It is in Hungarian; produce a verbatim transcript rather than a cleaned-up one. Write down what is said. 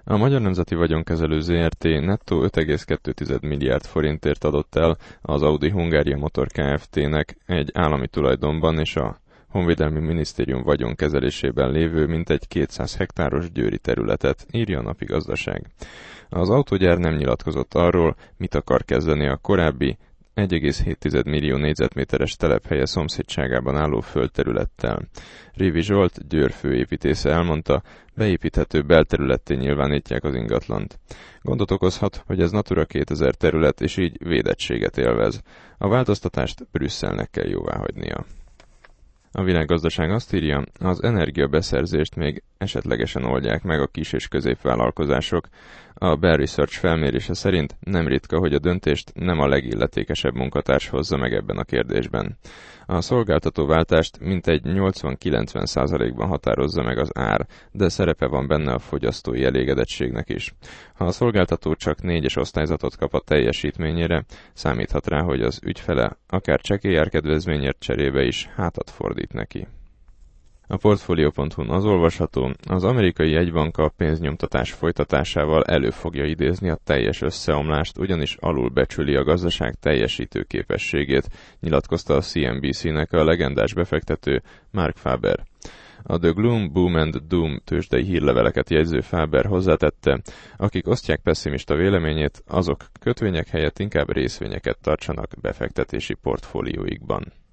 A Magyar Nemzeti Vagyonkezelő zé er té nettó öt egész kettő milliárd forintért adott el az Audi Hungária Motor Kft-nek egy állami tulajdonban és a Honvédelmi Minisztérium vagyonkezelésében lévő mintegy kétszáz hektáros győri területet, írja a Napi Gazdaság. Az autógyár nem nyilatkozott arról, mit akar kezdeni a korábbi egy egész hét millió négyzetméteres telephelye szomszédságában álló földterülettel. Révi Zsolt, Győr főépítésze elmondta, beépíthető belterületté nyilvánítják az ingatlant. Gondot okozhat, hogy ez Natura kétezer terület, és így védettséget élvez. A változtatást Brüsszelnek kell jóváhagynia. A Világgazdaság azt írja, az energiabeszerzést még esetlegesen oldják meg a kis- és középvállalkozások. A Bell Research felmérése szerint nem ritka, hogy a döntést nem a legilletékesebb munkatárs hozza meg ebben a kérdésben. A szolgáltatóváltást mintegy nyolcvan-kilencven százalékban határozza meg az ár, de szerepe van benne a fogyasztói elégedettségnek is. Ha a szolgáltató csak négyes osztályzatot kap a teljesítményére, számíthat rá, hogy az ügyfele akár csekély árkedvezményért cserébe is hátat fordít neki. A Portfolio pont hu-n az olvasható, az amerikai jegybank a pénznyomtatás folytatásával elő fogja idézni a teljes összeomlást, ugyanis alulbecsüli a gazdaság teljesítő képességét, nyilatkozta a cé en bé cé-nek a legendás befektető Mark Faber. A The Gloom, Boom and Doom tőzsdei hírleveleket jegyző Faber hozzátette, akik osztják pesszimista véleményét, azok kötvények helyett inkább részvényeket tartsanak befektetési portfólióikban.